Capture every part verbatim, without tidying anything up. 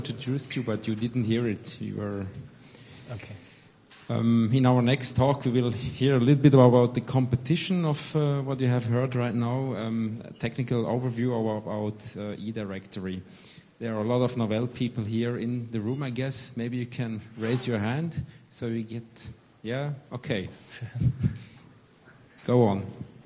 Introduced you, but you didn't hear it. You were okay. Um, in our next talk, we will hear a little bit about the competition of uh, what you have heard right now. Um, a technical overview about uh, eDirectory. There are a lot of Novell people here in the room, I guess. Maybe you can raise your hand so we get. Yeah. Okay. Go on.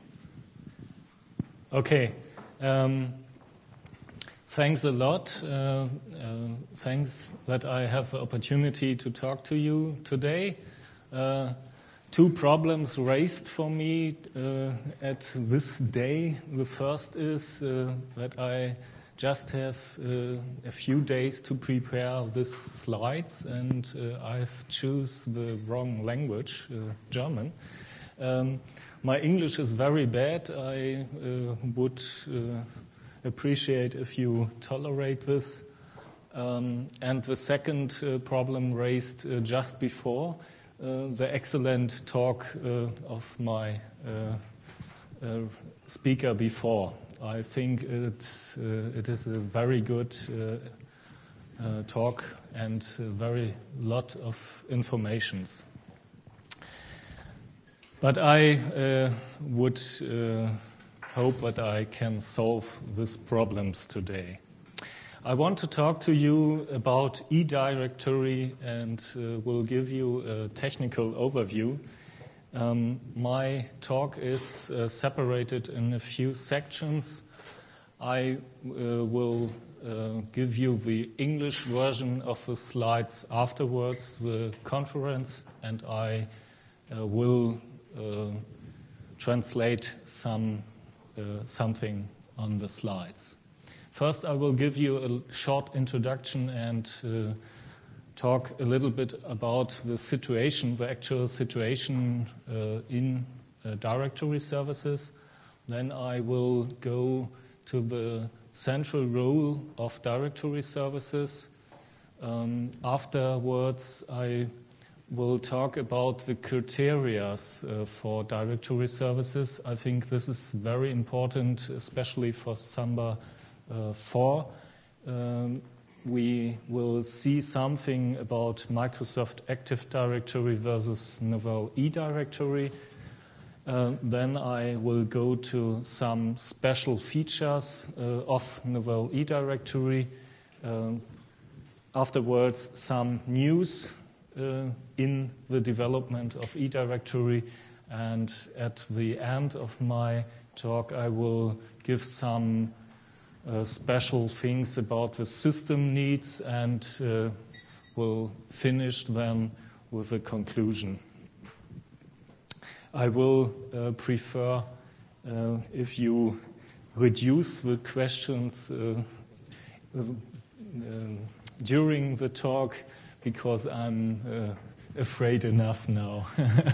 Okay. Um, Thanks a lot. Uh, uh, thanks that I have the opportunity to talk to you today. Uh, two problems raised for me uh, at this day. The first is uh, that I just have uh, a few days to prepare these slides, and uh, I've chosen the wrong language, uh, German. Um, my English is very bad. I uh, would uh, appreciate if you tolerate this. Um, and the second uh, problem raised uh, just before, uh, the excellent talk uh, of my uh, uh, speaker before. I think it, uh, it is a very good uh, uh, talk and a very lot of information. But I uh, would uh, hope that I can solve these problems today. I want to talk to you about eDirectory and uh, will give you a technical overview. Um, my talk is uh, separated in a few sections. I uh, will uh, give you the English version of the slides afterwards, the conference, and I uh, will uh, translate some Uh, something on the slides. First, I will give you a short introduction and uh, talk a little bit about the situation, the actual situation uh, in uh, directory services. Then I will go to the central role of directory services. Um, afterwards, I We'll talk about the criteria uh, for directory services. I think this is very important, especially for Samba uh, four. Um, we will see something about Microsoft Active Directory versus Novell eDirectory. Uh, then I will go to some special features uh, of Novell eDirectory. Uh, afterwards, some news Uh, in the development of eDirectory, and at the end of my talk I will give some uh, special things about the system needs and uh, will finish them with a conclusion. I will uh, prefer uh, if you reduce the questions uh, uh, uh, during the talk, because I'm uh, afraid enough now.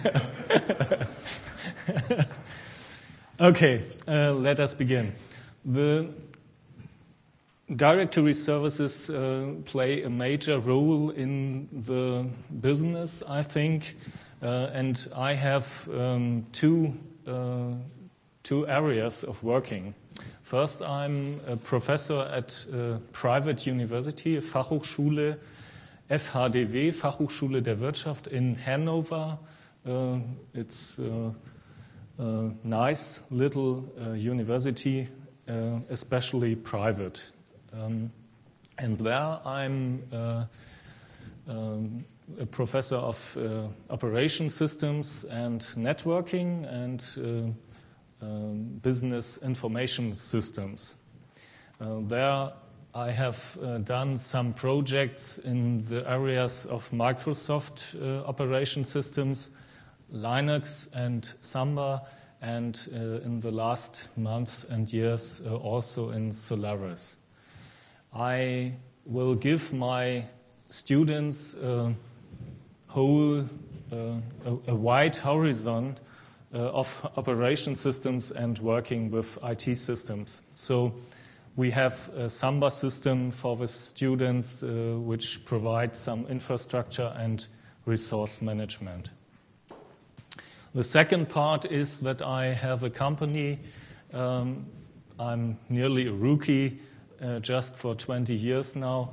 Okay, uh, let us begin. The directory services uh, play a major role in the business, I think, uh, and I have um, two, uh, two areas of working. First, I'm a professor at a private university, a Fachhochschule, F H D W, Fachhochschule der Wirtschaft in Hanover. Uh, it's a, a nice little uh, university, uh, especially private. Um, and there I'm uh, um, a professor of uh, operation systems and networking and uh, um, business information systems. Uh, there I have uh, done some projects in the areas of Microsoft uh, operation systems, Linux and Samba, and uh, in the last months and years uh, also in Solaris. I will give my students a whole, uh, a, a wide horizon uh, of operation systems and working with I T systems. So we have a Samba system for the students uh, which provide some infrastructure and resource management. The second part is that I have a company. Um, I'm nearly a rookie, uh, just for twenty years now.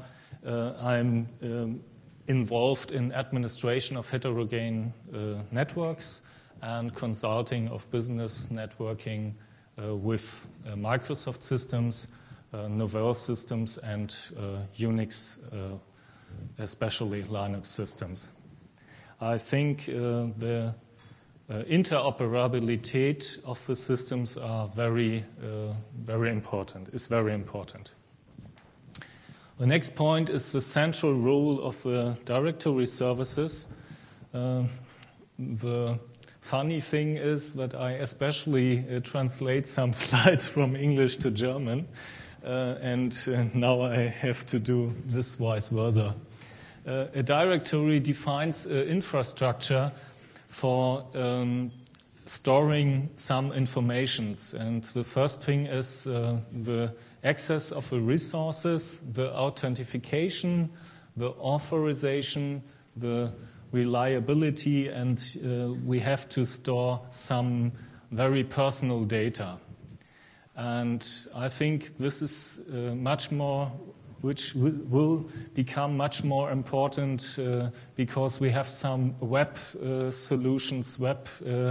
uh, I'm um, involved in administration of heterogene uh, networks and consulting of business networking uh, with uh, Microsoft systems, uh, Novell systems, and uh, Unix, uh, especially Linux systems. I think uh, the uh, interoperability of the systems are very, uh, very important. Is very important. The next point is the central role of the directory services. Uh, the funny thing is that I especially uh, translate some slides from English to German, uh, and uh, now I have to do this vice versa. Uh, a directory defines uh, infrastructure for um, storing some informations, and the first thing is uh, the access of the resources, the authentication, the authorization, the reliability, and uh, we have to store some very personal data. And I think this is uh, much more, which will become much more important uh, because we have some web uh, solutions, web uh,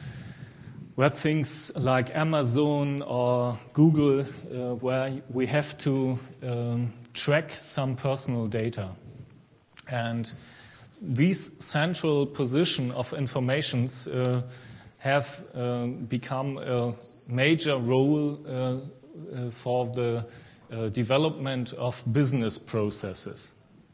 web things like Amazon or Google, uh, where we have to um, track some personal data. And these central position of informations uh, have uh, become a major role uh, uh, for the uh, development of business processes.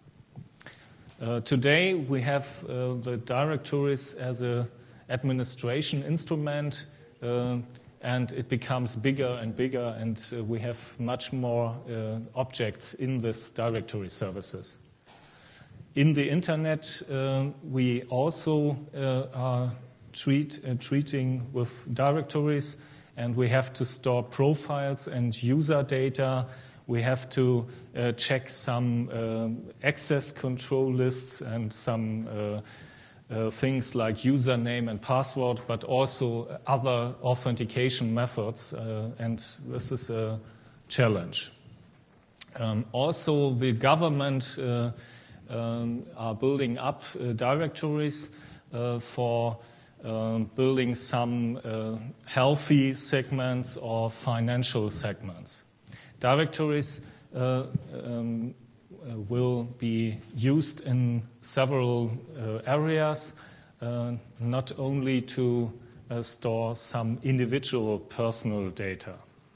Uh, today we have uh, the directories as a administration instrument, uh, and it becomes bigger and bigger, and uh, we have much more uh, objects in this directory services. In the internet, uh, we also uh, are treat, uh, treating with directories, and we have to store profiles and user data. We have to uh, check some uh, access control lists and some uh, Uh, things like username and password, but also other authentication methods, uh, and this is a challenge. Um, also, the government uh, um, are building up uh, directories uh, for um, building some uh, healthy segments or financial segments. Directories uh, um, Uh, will be used in several uh, areas, uh, not only to uh, store some individual personal data.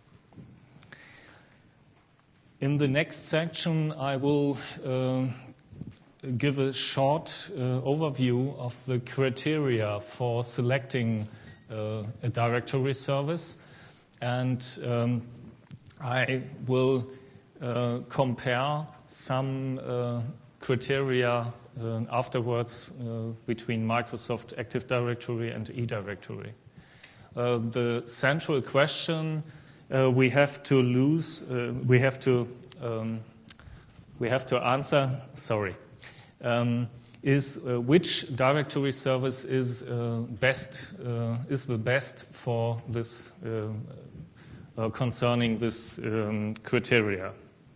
In the next section, I will uh, give a short uh, overview of the criteria for selecting uh, a directory service, and um, I will uh, compare some uh, criteria uh, afterwards uh, between Microsoft Active Directory and eDirectory. Uh, the central question uh, we have to lose, uh, we have to um, we have to answer. Sorry, um, is uh, which directory service is uh, best uh, is the best for this uh, uh, concerning this um, criteria.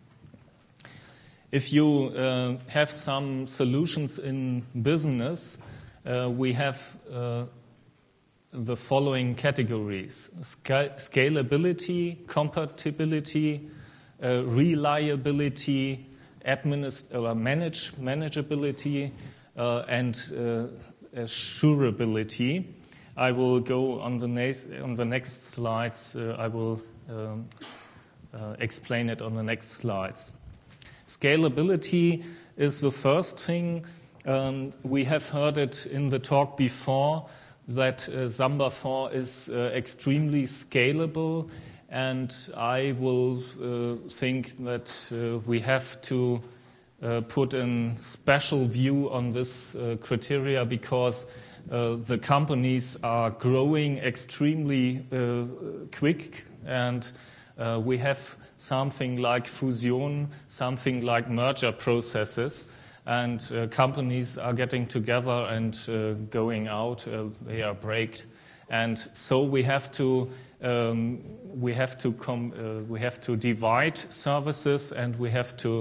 If you uh, have some solutions in business, uh, we have uh, the following categories: Scal- scalability, compatibility, uh, reliability, administ- uh, manage- manageability, uh, and uh, assurability. I will go on the, na- on the next slides. Uh, I will um, uh, explain it on the next slides. Scalability is the first thing. Um, we have heard it in the talk before that uh, Samba four is uh, extremely scalable, and I will uh, think that uh, we have to uh, put a special view on this uh, criteria because uh, the companies are growing extremely uh, quick, and uh, we have something like fusion, something like merger processes, and uh, companies are getting together and uh, going out. Uh, they are braked, and so we have to um, we have to com- uh, we have to divide services, and we have to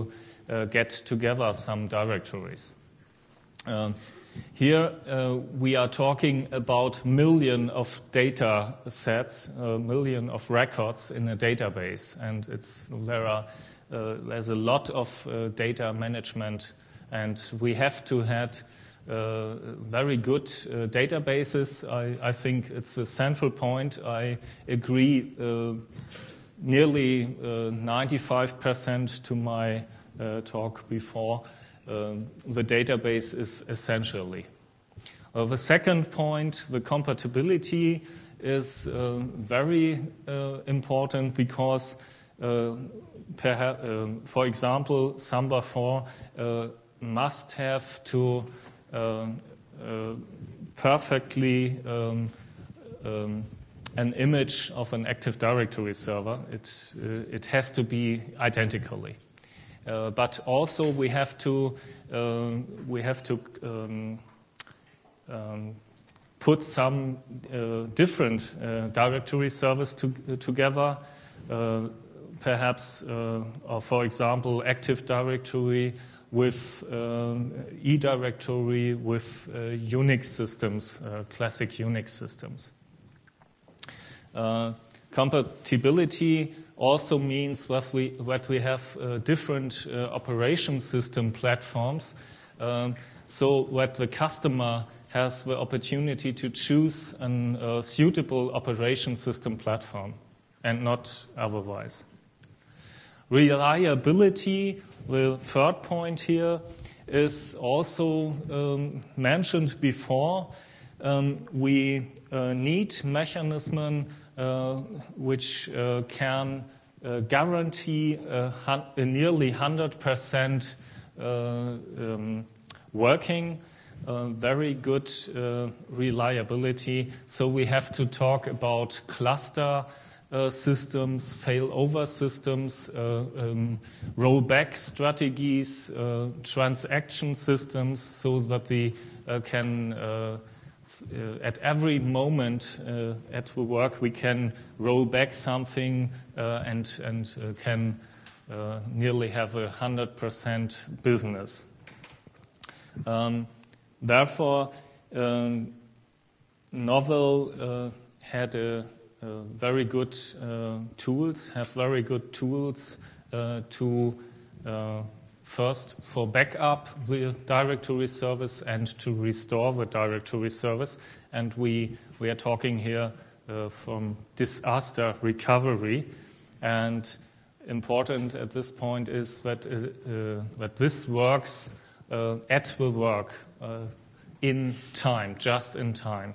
uh, get together some directories. Um, here uh, we are talking about million of data sets, a million of records in a database, and it's there are uh, there's a lot of uh, data management, and we have to have uh, very good uh, databases. I, I think it's a central point. I agree uh, nearly uh, ninety-five percent to my uh, talk before. Uh, the database is essentially. Uh, the second point, the compatibility, is uh, very uh, important because, uh, perhaps, uh, for example, Samba four uh, must have to uh, uh, perfectly um, um, an image of an Active Directory server. It, uh, it has to be identically. Uh, but also we have to uh, we have to um, um, put some uh, different uh, directory servers to, uh, together. Uh, perhaps, uh, or for example, Active Directory with um, eDirectory with uh, Unix systems, uh, classic Unix systems. Uh, compatibility also means that we, that we have uh, different uh, operation system platforms, um, so that the customer has the opportunity to choose a uh, suitable operation system platform and not otherwise. Reliability, the third point here, is also um, mentioned before. Um, we uh, need mechanism Uh, which uh, can uh, guarantee uh, hun- a nearly one hundred percent uh, um, working, uh, very good uh, reliability. So we have to talk about cluster uh, systems, failover systems, uh, um, rollback strategies, uh, transaction systems, so that we uh, can uh, Uh, at every moment uh, at the work, we can roll back something uh, and, and uh, can uh, nearly have a one hundred percent business. Um, therefore, um, Novell uh, had a, a very good uh, tools, have very good tools uh, to uh, first, for backup the directory service and to restore the directory service. And we, we are talking here uh, from disaster recovery. And important at this point is that, uh, uh, that this works uh, at the work, uh, in time, just in time.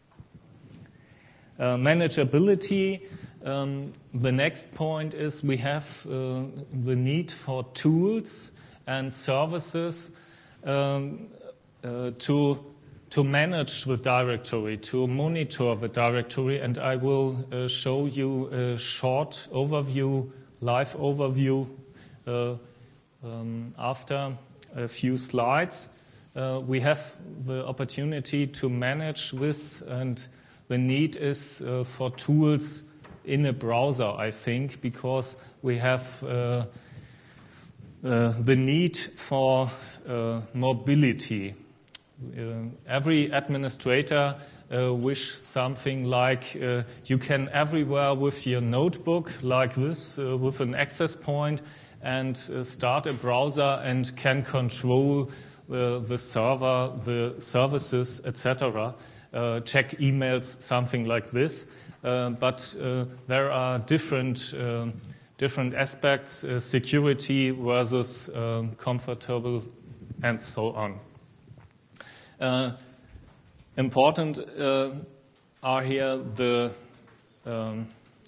Uh, manageability. Um, the next point is we have uh, the need for tools and services um, uh, to to manage the directory, to monitor the directory, and I will uh, show you a short overview, live overview uh, um, after a few slides. Uh, we have the opportunity to manage this, and the need is uh, for tools in a browser, I think, because we have uh, uh, the need for uh, mobility. Uh, every administrator uh, wish something like uh, you can everywhere with your notebook like this, uh, with an access point, and uh, start a browser and can control uh, the server, the services, et cetera. Uh, check emails, something like this. Uh, but uh, there are different uh, different aspects, uh, security versus um, comfortable, and so on. Uh, important uh, are here the um,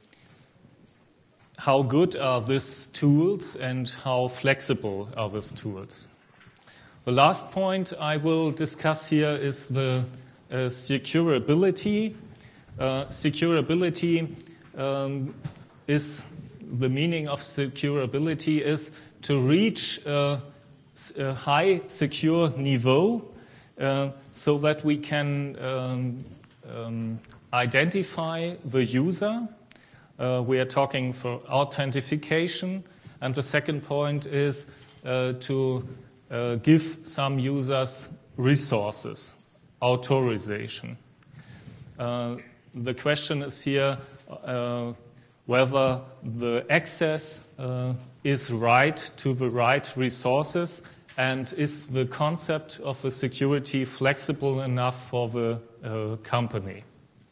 how good are these tools and how flexible are these tools. The last point I will discuss here is the uh, securability. Uh, securability um, is the meaning of securability is to reach uh, a high secure niveau uh, so that we can um, um, identify the user. Uh, we are talking for authentication. And the second point is uh, to uh, give some users resources, authorization. Uh, the question is here uh, whether the access uh, is right to the right resources, and is the concept of the security flexible enough for the uh, company.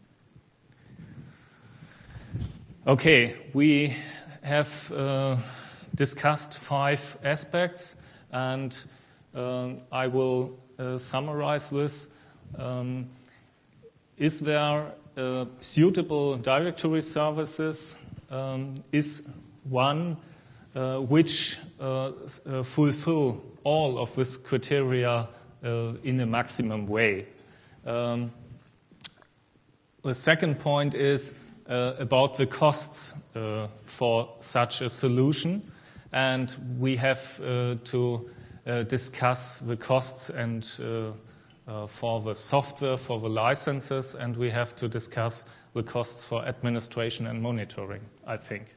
Okay, we have uh, discussed five aspects, and uh, I will uh, summarize this. Um, is there uh, suitable directory services? Um, is one uh, which uh, uh, fulfill all of these criteria uh, in a maximum way? Um, the second point is uh, about the costs uh, for such a solution, and we have uh, to uh, discuss the costs and uh, uh, for the software, for the licenses, and we have to discuss the costs for administration and monitoring, I think.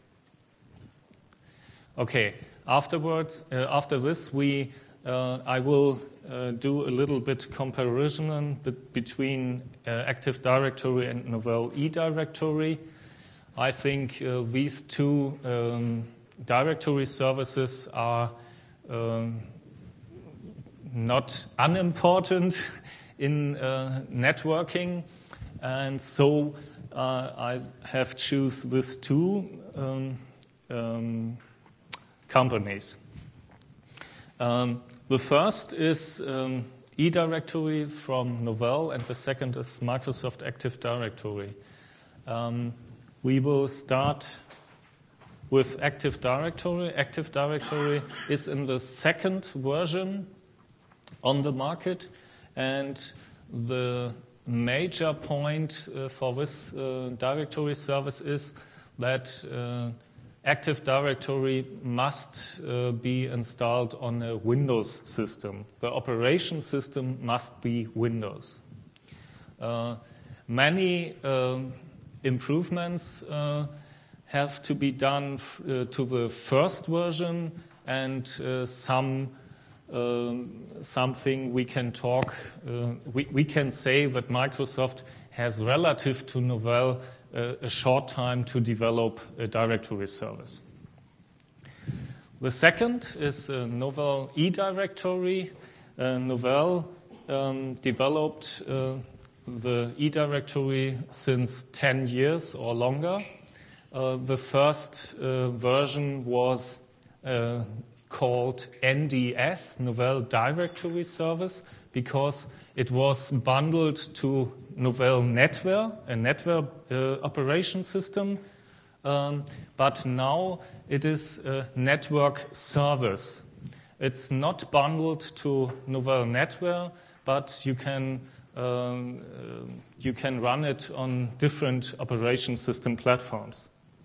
Okay, afterwards, uh, after this, we, uh, I will uh, do a little bit comparison be between uh, Active Directory and Novell eDirectory. I think uh, these two um, directory services are um, not unimportant in uh, networking, and so uh, I have choose these two um, um, companies. Um, the first is um, eDirectory from Novell, and the second is Microsoft Active Directory. Um, we will start with Active Directory. Active Directory is in the second version on the market, and the major point uh, for this uh, directory service is that uh, Active Directory must uh, be installed on a Windows system. The operation system must be Windows. Uh, many uh, improvements uh, have to be done f uh, to the first version, and uh, some uh, something we can talk. Uh, we, we can say that Microsoft has, relative to Novell, uh, a short time to develop a directory service. The second is uh, Novell eDirectory. Uh, Novell um, developed uh, the eDirectory since ten years or longer. Uh, the first uh, version was uh, called N D S, Novell Directory Service, because it was bundled to Novell NetWare, a NetWare uh, operation system. Um, but now it is a network service. It's not bundled to Novell NetWare, but you can um, uh, you can run it on different operation system platforms.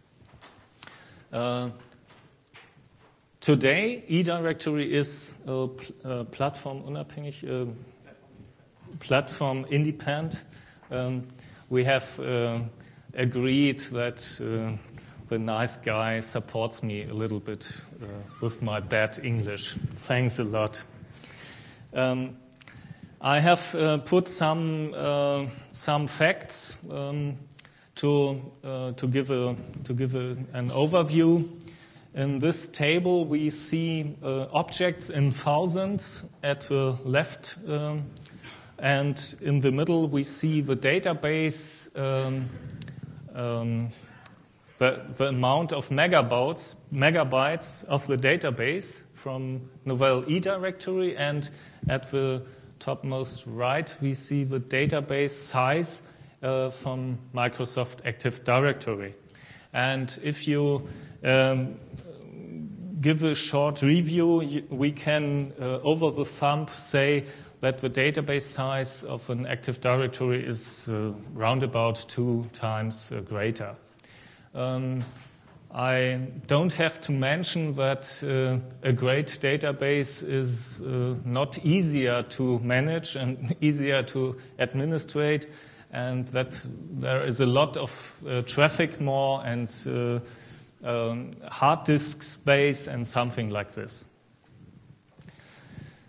Uh, today, eDirectory is uh, pl uh, platform unabhängig, uh, platform independent. Um, we have uh, agreed that uh, the nice guy supports me a little bit uh, with my bad English. Thanks a lot. Um, I have uh, put some uh, some facts um, to uh, to give a to give a, an overview. In this table, we see uh, objects in thousands at the left, um, and in the middle we see the database, um, um, the, the amount of megabytes megabytes of the database from Novell eDirectory, and at the topmost right we see the database size uh, from Microsoft Active Directory. And if you um, give a short review, we can uh, over the thumb say that the database size of an Active Directory is uh, round about two times uh, greater. Um, I don't have to mention that uh, a great database is uh, not easier to manage and easier to administrate, and that there is a lot of uh, traffic more and uh, um, hard disk space and something like this.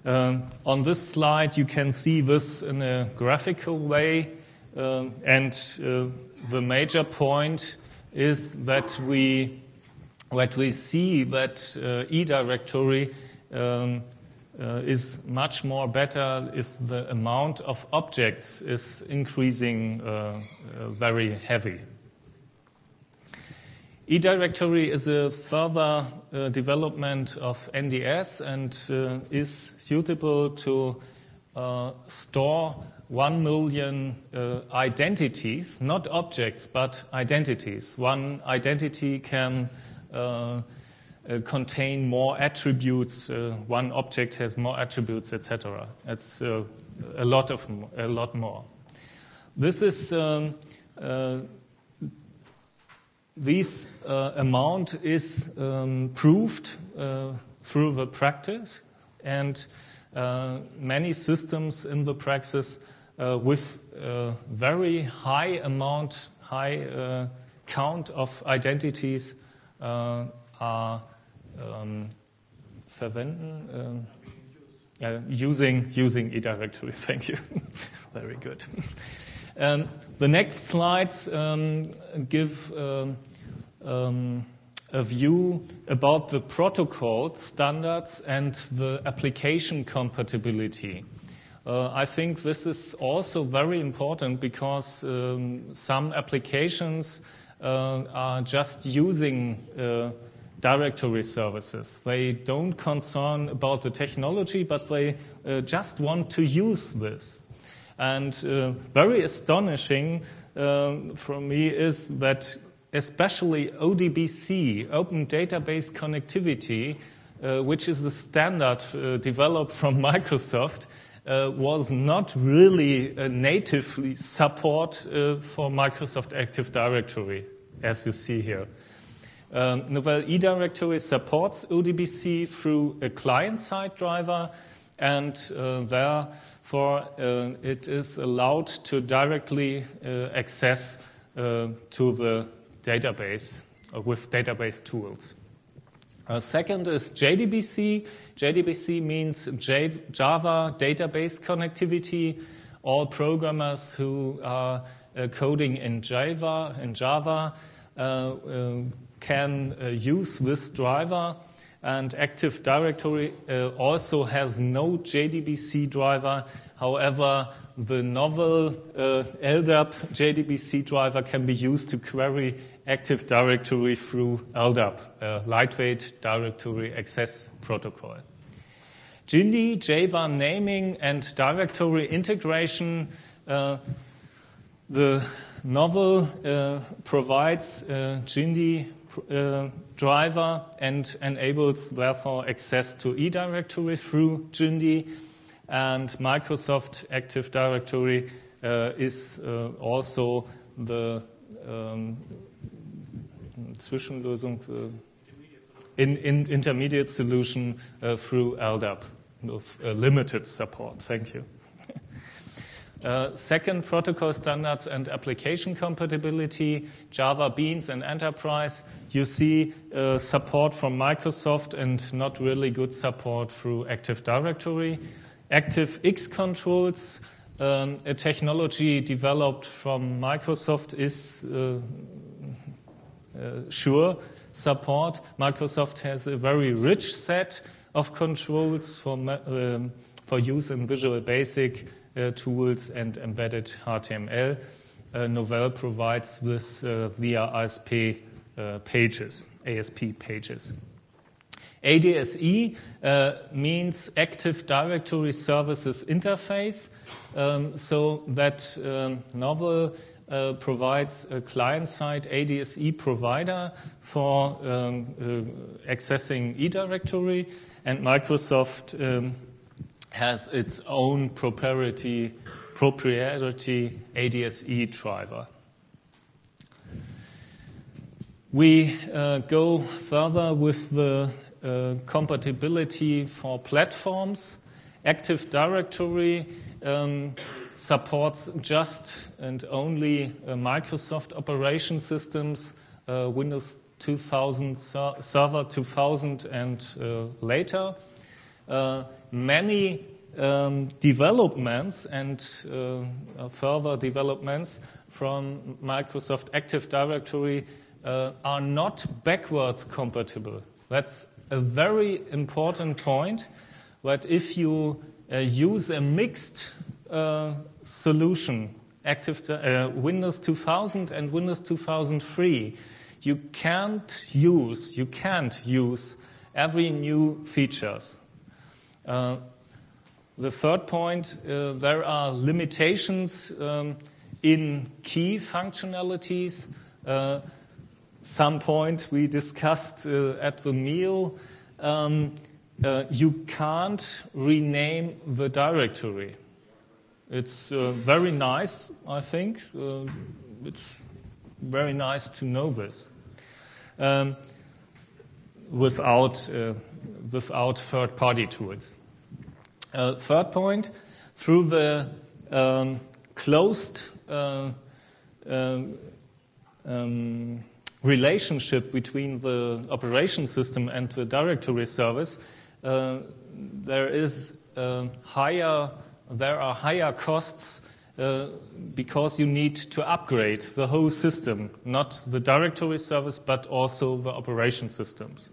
Um, on this slide, you can see this in a graphical way, um, and uh, the major point is that we, that we see that uh, eDirectory um, uh, is much more better if the amount of objects is increasing uh, uh, very heavy. eDirectory is a further uh, development of N D S and uh, is suitable to uh, store one million uh, identities, not objects, but identities. One identity can uh, uh, contain more attributes. Uh, one object has more attributes, et cetera. It's uh, a lot of a lot more. This is um, uh, this uh, amount is um, proved uh, through the practice, and uh, many systems in the practice uh, with a very high amount, high uh, count of identities uh, are um, verwenden, um, uh, using using eDirectory. Thank you. Very good. Um, the next slides um, give um, um, a view about the protocol standards and the application compatibility. Uh, I think this is also very important because um, some applications uh, are just using uh, directory services. They don't concern about the technology, but they uh, just want to use this. And uh, very astonishing uh, for me is that especially O D B C, Open Database Connectivity, uh, which is the standard uh, developed from Microsoft, uh, was not really uh, natively support uh, for Microsoft Active Directory, as you see here. Um, Novell eDirectory supports O D B C through a client-side driver, and uh, therefore uh, it is allowed to directly uh, access uh, to the database uh, with database tools. Uh, second is J D B C. J D B C means J- Java database connectivity. All programmers who are uh, coding in Java, in Java uh, uh, can uh, use this driver. And Active Directory uh, also has no J D B C driver. However, the novel uh, L D A P J D B C driver can be used to query Active Directory through L D A P, a lightweight directory access protocol. Jindy, Java naming and directory integration. Uh, the novel uh, provides uh, Jindy uh, driver and enables therefore access to eDirectory through Jindy, and Microsoft Active Directory uh, is uh, also the um, Zwischenlösung für in, in intermediate solution uh, through L D A P with uh, limited support. Thank you. Uh, second, protocol standards and application compatibility, Java Beans and Enterprise. You see uh, support from Microsoft and not really good support through Active Directory. ActiveX controls, um, a technology developed from Microsoft, is uh, uh, sure support. Microsoft has a very rich set of controls for, um, for use in Visual Basic Uh, tools and embedded H T M L. Uh, Novell provides this uh, via A S P uh, pages, A S P pages. A D S E uh, means Active Directory Services Interface, um, so that um, Novell uh, provides a client-side A D S E provider for um, uh, accessing eDirectory, and Microsoft um, has its own proprietary, proprietary A D S E driver. We uh, go further with the uh, compatibility for platforms. Active Directory um, supports just and only uh, Microsoft operation systems, uh, Windows two thousand, Server two thousand, and uh, later. Uh, many um, developments and uh, further developments from Microsoft Active Directory uh, are not backwards compatible. That's a very important point. But if you uh, use a mixed uh, solution, Active uh, Windows two thousand and Windows two thousand three, you can't use you can't use every new features. Uh, the third point, uh, there are limitations um, in key functionalities. Uh, some point we discussed uh, at the meal. Um, uh, you can't rename the directory. It's uh, very nice, I think. Uh, it's very nice to know this. Um, without uh, without third-party tools. Uh, third point, through the um, closed uh, um, um, relationship between the operation system and the directory service, uh, there is uh, higher there are higher costs uh, because you need to upgrade the whole system, not the directory service, but also the operation systems.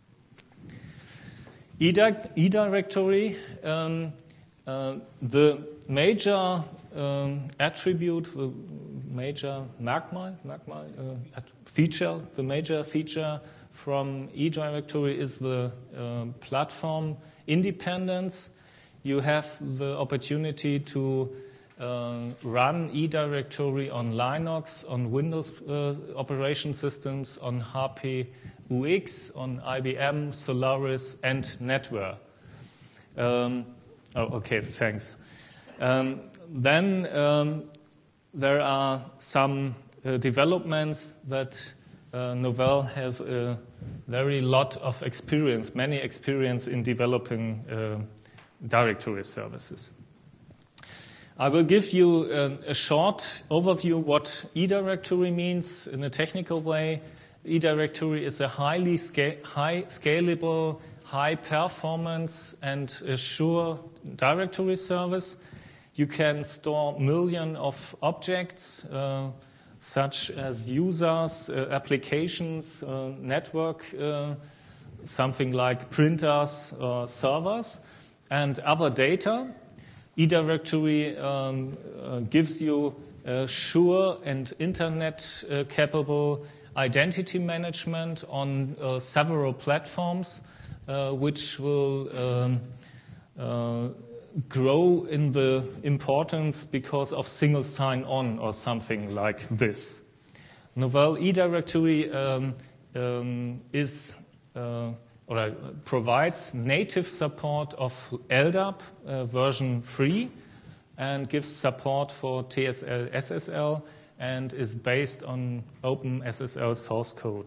eDirectory, um, uh, the major um, attribute, the major Merkmal, Merkmal uh, feature, the major feature from eDirectory is the uh, platform independence. You have the opportunity to uh, run eDirectory on Linux, on Windows uh, operation systems, on H P U X, on I B M, Solaris, and NetWare. Um, oh, okay, thanks. Um, then um, there are some uh, developments that uh, Novell have a very lot of experience, many experience in developing uh, directory services. I will give you a, a short overview what eDirectory means in a technical way. eDirectory is a highly sca- high scalable, high performance and sure directory service. You can store millions of objects uh, such as users, uh, applications, uh, network, uh, something like printers or servers, and other data. eDirectory um, uh, gives you uh, sure and internet-capable uh, identity management on uh, several platforms, uh, which will um, uh, grow in the importance because of single sign-on or something like this. Novell eDirectory um, um, is uh, or provides native support of L D A P uh, version three and gives support for T S L S S L and is based on OpenSSL source code.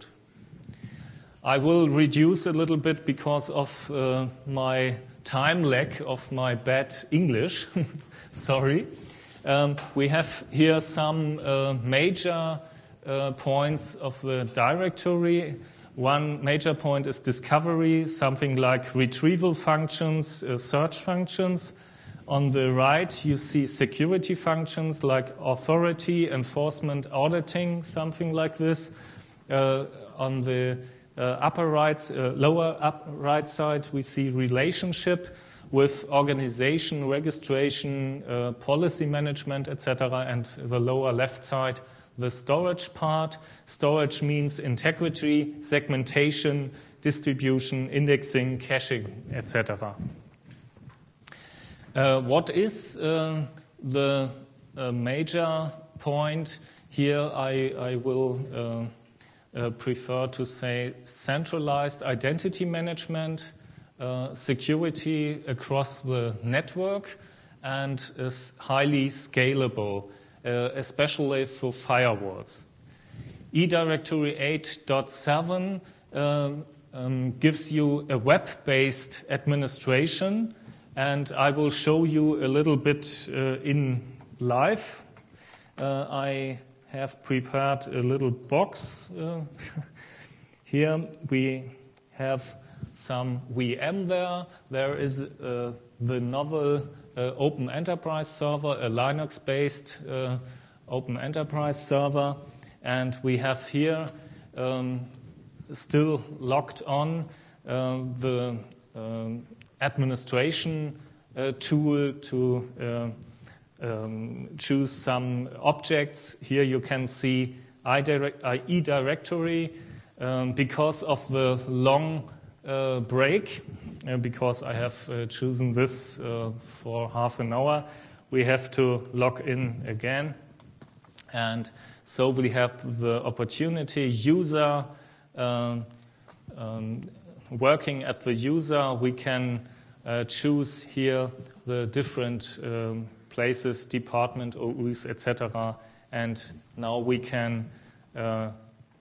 I will reduce a little bit because of uh, my time lag of my bad English. Sorry. Um, we have here some uh, major uh, points of the directory. One major point is discovery, something like retrieval functions, uh, search functions. On the right, you see security functions like authority, enforcement, auditing, something like this. Uh, on the uh, upper right, uh, lower up right side, we see relationship with organization, registration, uh, policy management, et cetera. And the lower left side, the storage part. Storage means integrity, segmentation, distribution, indexing, caching, et cetera. Uh, what is uh, the uh, major point here? I, I will uh, uh, prefer to say centralized identity management, uh, security across the network, and is highly scalable, uh, especially for firewalls. eDirectory eight point seven uh, um, gives you a web-based administration, and I will show you a little bit uh, in live. Uh, I have prepared a little box. Uh, here we have some VMware. There is uh, the novel uh, Open Enterprise server, a Linux-based uh, Open Enterprise server. And we have here um, still locked on uh, the um, administration uh, tool to uh, um, choose some objects. Here you can see eDirectory. Um, because of the long uh, break, uh, because I have uh, chosen this uh, for half an hour, we have to log in again. And so we have the opportunity, user, um, um, working at the user, we can uh, choose here the different um, places, department, O Us, et cetera. And now we can uh,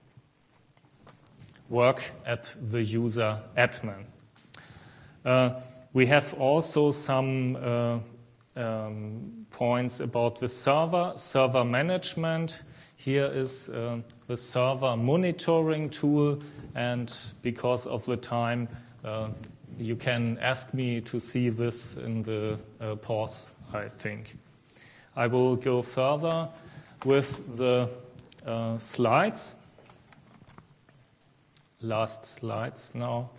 work at the user admin. Uh, we have also some uh, um, points about the server, server management. Here is uh, the server monitoring tool, and because of the time, uh, you can ask me to see this in the uh, pause, I think. I will go further with the uh, slides. Last slides now.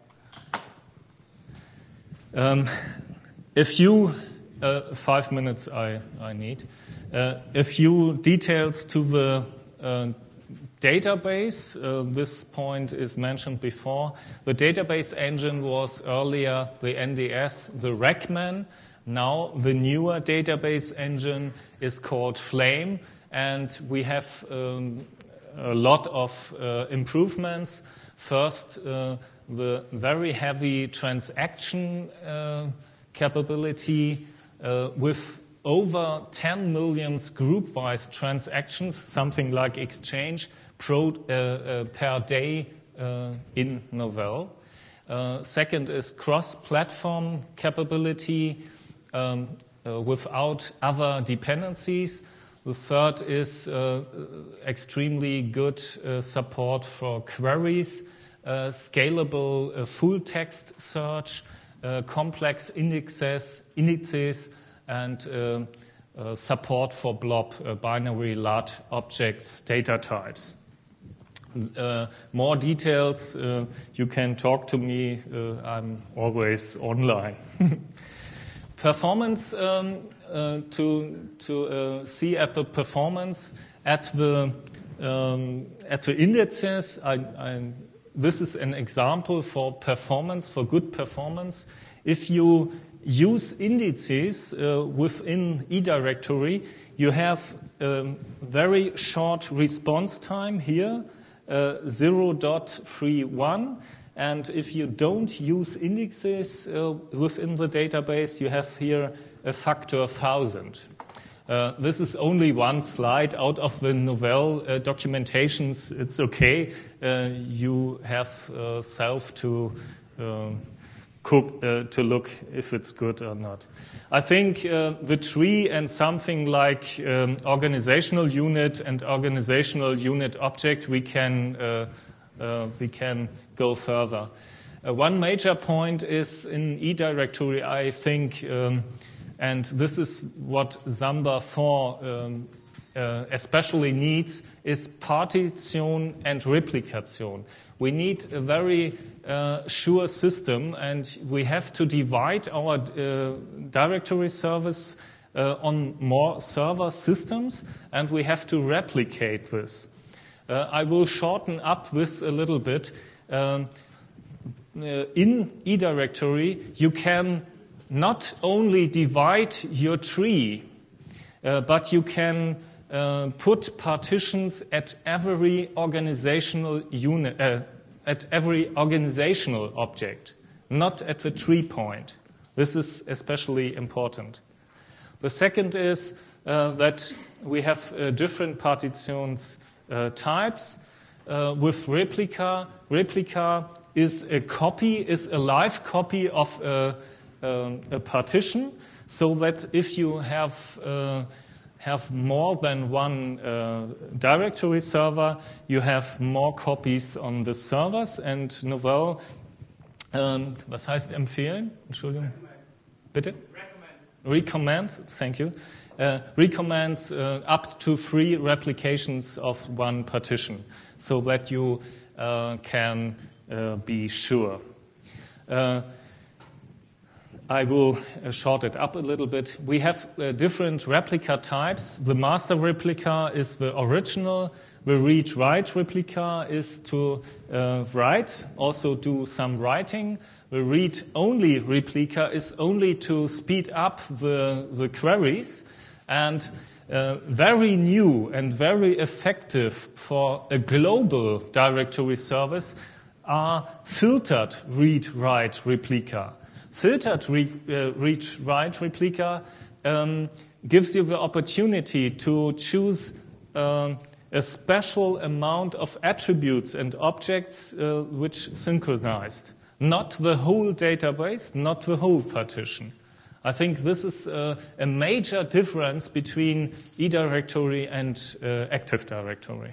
Um, a few, uh, five minutes I, I need. Uh, a few details to the uh, database. Uh, this point is mentioned before. The database engine was earlier the N D S, the Rackman. Now the newer database engine is called Flame, and we have um, a lot of uh, improvements. First, uh, the very heavy transaction uh, capability uh, with over ten million group-wise transactions, something like Exchange, pro, uh, uh, per day uh, in Novell. Uh, second is cross-platform capability um, uh, without other dependencies. The third is uh, extremely good uh, support for queries, uh, scalable uh, full-text search, uh, complex indexes, indices, and uh, uh, support for blob, uh, binary large objects, data types. Uh, more details, uh, you can talk to me. Uh, I'm always online. Performance, um, uh, to, to uh, see at the performance at the, um, at the indices. I, I, this is an example for performance, for good performance. If you use indices uh, within eDirectory, you have a very short response time here, uh, zero point three one. And if you don't use indexes uh, within the database, you have here a factor of one thousand. Uh, this is only one slide out of the Novell uh, documentations. It's okay. Uh, you have uh, self to uh, cook uh, to look if it's good or not. I think uh, the tree and something like um, organizational unit and organizational unit object, we can uh, uh, we can go further. Uh, one major point is in eDirectory, I think, um, and this is what Samba four um, uh, especially needs, is partition and replication. We need a very uh, sure system, and we have to divide our uh, directory service uh, on more server systems, and we have to replicate this. Uh, I will shorten up this a little bit. Um, uh, in eDirectory, you can not only divide your tree, uh, but you can uh, put partitions at every organizational unit, uh, at every organizational object, not at the tree point. This is especially important. The second is uh, that we have uh, different partitions uh, types. Uh, with replica, replica is a copy, is a live copy of a, um, a partition, so that if you have uh, have more than one uh, directory server, you have more copies on the servers. And Novell Ähm, was heißt empfehlen? Entschuldigung. Recommend. Bitte? Recommend. Recommend, thank you. Uh, recommends uh, up to three replications of one partition so that you uh, can uh, be sure. Uh, I will uh, short it up a little bit. We have uh, different replica types. The master replica is the original. The read-write replica is to uh, write, also do some writing. The read-only replica is only to speed up the, the queries, and uh, very new and very effective for a global directory service are filtered read-write replica. Filtered re, uh, read-write replica um, gives you the opportunity to choose um, a special amount of attributes and objects uh, which synchronized. Not the whole database, not the whole partition. I think this is uh, a major difference between eDirectory and uh, Active Directory.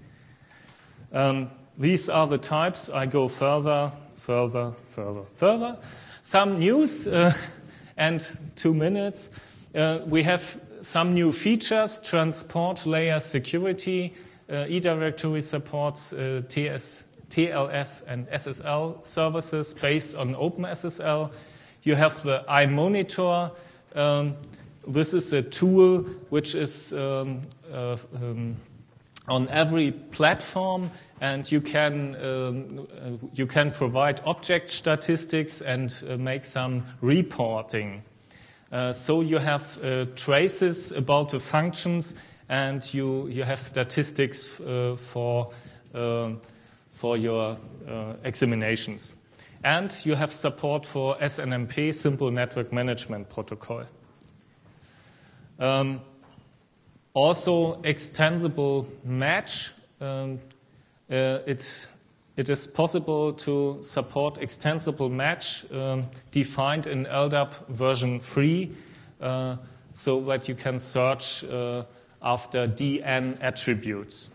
Um, these are the types. I go further, further, further, further. Some news uh, and two minutes. Uh, we have some new features, transport layer security. Uh, eDirectory supports uh, T S, T L S and S S L services based on OpenSSL. You have the iMonitor. Um, this is a tool which is um, uh, um, on every platform, and you can um, uh, you can provide object statistics and uh, make some reporting. Uh, so you have uh, traces about the functions, and you you have statistics uh, for uh, for your uh, examinations. And you have support for S N M P, Simple Network Management Protocol. Um, also, extensible match. Um, uh, it, it is possible to support extensible match um, defined in L D A P version three uh, so that you can search uh, after D N attributes.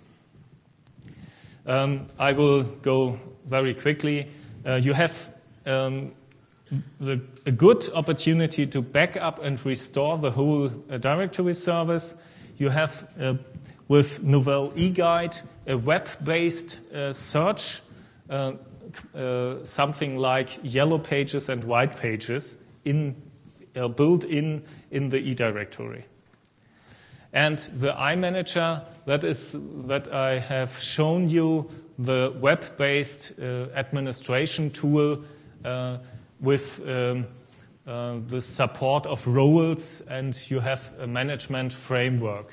Um, I will go very quickly. Uh, you have um, the, a good opportunity to back up and restore the whole uh, directory service. You have, uh, with Novell eGuide, a web-based uh, search, uh, uh, something like yellow pages and white pages in, uh, built in in the eDirectory. And the iManager, that is that I have shown you, the web-based uh, administration tool uh, with um, uh, the support of roles, and you have a management framework.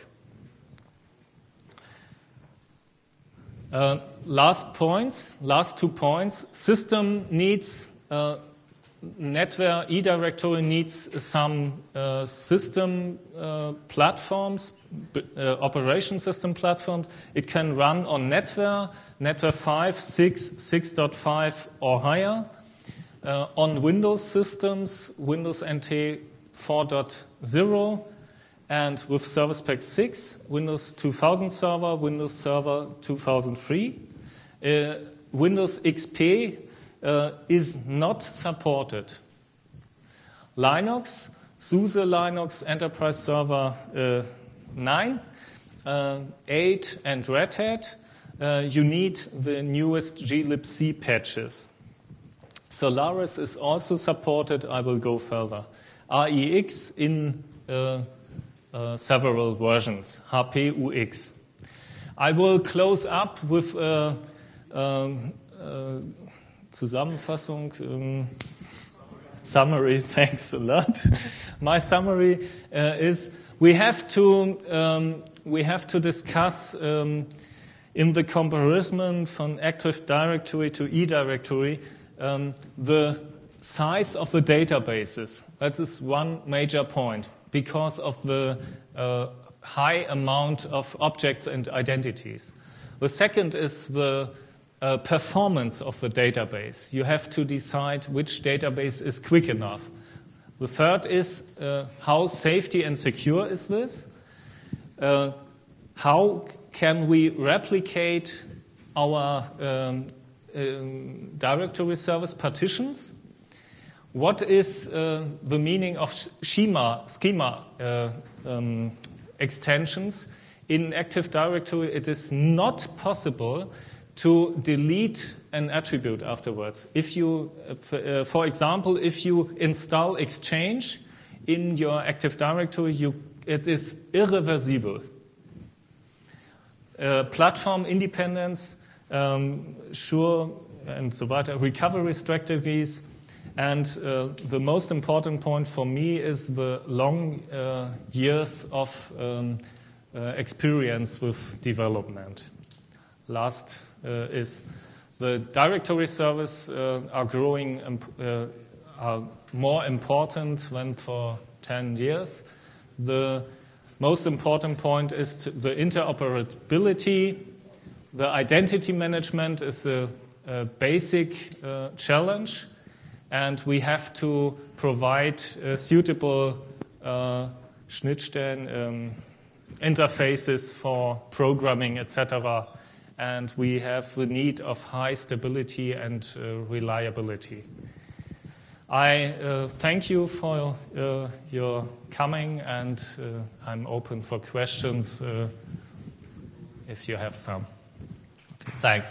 Uh, last points, last two points. System needs, uh, NetWare eDirectory needs some uh, system uh, platforms, uh, operation system platforms. It can run on NetWare, NetWare five, six, six point five or higher. Uh, on Windows systems, Windows N T four point zero, and with Service Pack six, Windows two thousand Server, Windows Server two thousand three. Uh, Windows X P uh, is not supported. Linux, SUSE Linux Enterprise Server uh, nine, uh, eight, and Red Hat. Uh, you need the newest glibc patches. Solaris is also supported. I will go further. R E X in uh, uh, several versions. H P U X. I will close up with a, um, uh, Zusammenfassung, um, summary. Thanks a lot. My summary uh, is we have to um, we have to discuss. Um, In the comparison from Active Directory to eDirectory, um, the size of the databases. That is one major point because of the uh, high amount of objects and identities. The second is the uh, performance of the database. You have to decide which database is quick enough. The third is uh, how safety and secure is this? Uh, how can we replicate our um, um, directory service partitions. What is uh, the meaning of schema, schema uh, um, extensions? In Active Directory, it is not possible to delete an attribute afterwards. If you, uh, for example, if you install Exchange in your Active Directory, you, it is irreversible. Uh, platform independence, um, sure, and so weiter, recovery strategies, and uh, the most important point for me is the long uh, years of um, uh, experience with development. Last uh, is the directory service uh, are growing, uh, are more important than for ten years. The most important point is to the interoperability. The identity management is a, a basic uh, challenge, and we have to provide uh, suitable uh, Schnittstellen, um, interfaces for programming, et cetera. And we have the need of high stability and uh, reliability. I uh, thank you for uh, your coming, and uh, I'm open for questions uh, if you have some. Okay. Thanks.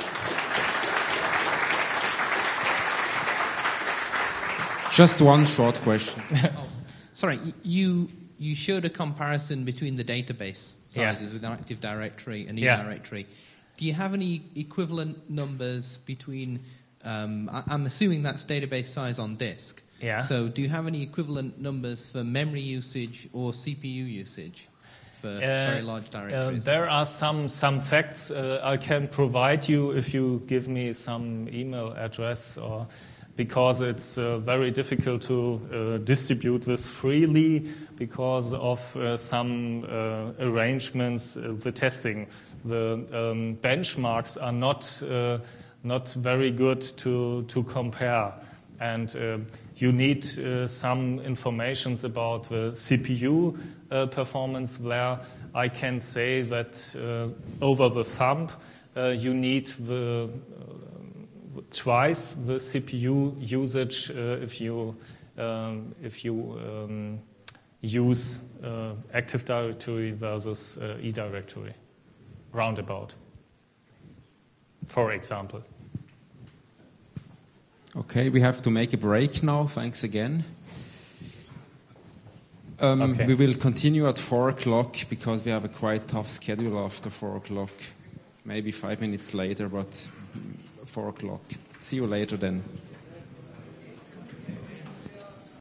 Just one short question. Oh, sorry, you you showed a comparison between the database sizes yeah. with Active Directory and yeah. eDirectory. Do you have any equivalent numbers between, um, I, I'm assuming that's database size on disk. Yeah. So do you have any equivalent numbers for memory usage or C P U usage for uh, very large directories? Uh, there are some, some facts uh, I can provide you if you give me some email address, or because it's uh, very difficult to uh, distribute this freely because of uh, some uh, arrangements, uh, the testing. The um, benchmarks are not uh, not very good to to compare, and uh, you need uh, some information about the C P U uh, performance. There, I can say that uh, over the thumb, uh, you need the uh, twice the C P U usage uh, if you um, if you um, use uh, Active Directory versus uh, eDirectory. Roundabout, for example. Okay, we have to make a break now. Thanks again. Um, okay. We will continue at four o'clock because we have a quite tough schedule after four o'clock. Maybe five minutes later, but four o'clock. See you later then.